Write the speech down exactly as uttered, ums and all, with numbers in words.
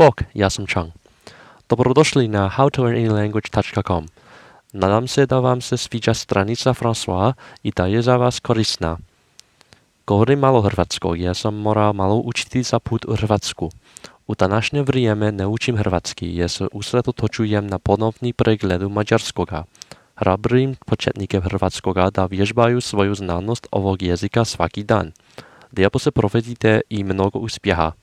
Bok, ja som Chang. Dobrodošli na how to learn any language dot com. Nadám se, da vám se sviđa stranica François i da je za vas korisna. Govorim malo hrvatsko, ja sam morao malo učiti za put u Hrvatsku. U današnje vrijeme ne učim hrvatski, jer se usredotočujem na ponovni pregledu mađarskoga. Hrabrim početnike hrvatskoga da vježbaju svoju znanost ovog jezika svaki dan. Lijepo se provedite i mnogo uspjeha.